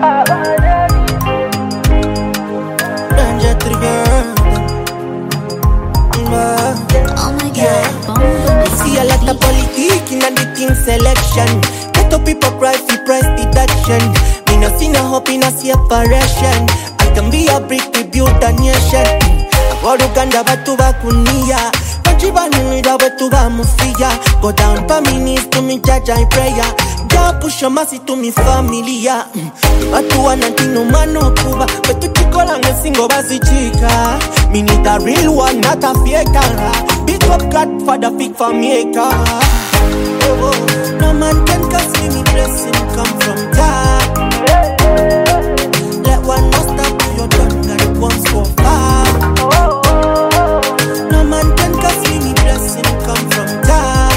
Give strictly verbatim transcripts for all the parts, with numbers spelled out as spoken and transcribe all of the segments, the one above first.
Danger trigger. Oh my God, Yeah. We see a lot of politics in the king selection. Get up people cry for price deduction. Me no see no hope in a separation. I can be a brick to build a nation. Uganda batu bakunia. Bajibanira batu bamufia. Go down pa me knees to me judge and prayer. Ja push your mercy to me familia. Batu wananti no mano kuba. Betu chikola ngesingo basi chika. Me need a real one, not a fake. Big up God for the big maker. Oh, oh. No man can cause me, me blessing come from God. Let one not stop to your done, got it once so far. No man can cause me, me blessing come from God.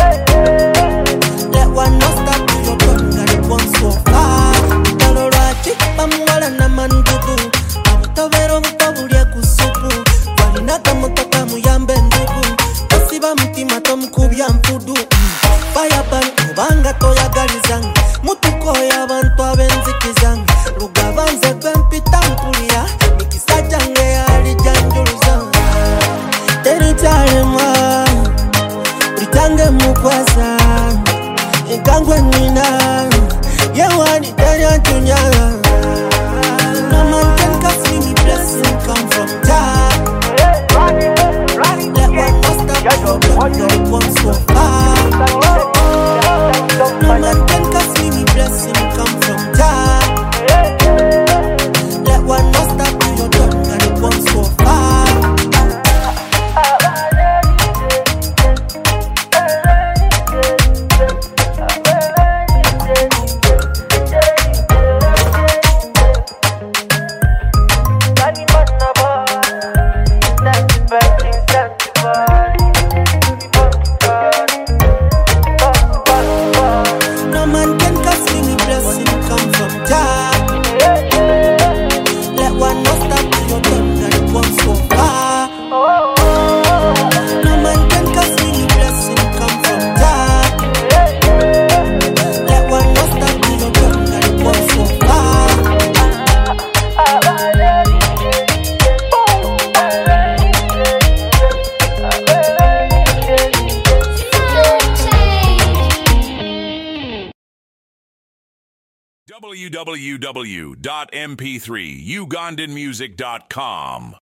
Let one not stop to your done, got it once so far. Talo rachi, pamuala na mandugu. Tavero mutabulia kusupu. Walinaka mutaka muyambe ndugu. Kasiba mtima tomkubya mfudu. Fire ban, ubanga toya garizang. Mutuko ya bantu abenzikizang. Lugavanze bempita mpulia. Mikisa jange ya alijanjuruzang. Teritare mwa Ritange mukwaza Ikangwe nina Yewani tenya tunyala. No man can cause me, me blessing come from God. Let one not stop you, but no one so far. No man can cause me, me blessing come from God. Let one not stop you, but no one so far. No man can cause me, me blessing come from God. Let one not stop till you're done, got it once so far. No man can cause me, me blessing come from God. Let one not stop till you're done, got it once so far. w w w dot m p three ugandan music dot com